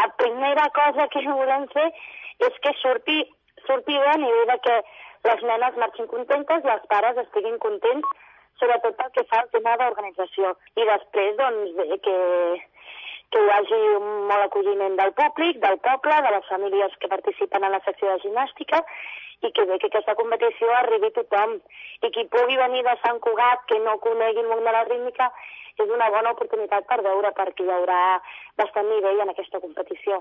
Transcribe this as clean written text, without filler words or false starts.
la primera cosa que volem fer és que surti bé a nivell de que les nenes marxin contentes i els pares estiguin contents, sobretot pel que fa al tema d'organització. I després, doncs, bé, que hi hagi un molt acolliment del públic, del poble, de les famílies que participen en la secció de gimnàstica, i que bé que aquesta competició arribi a tothom. I qui pugui venir de Sant Cugat, que no conegui el món de la rítmica, és una bona oportunitat per veure, perquè hi haurà bastant nivell en aquesta competició.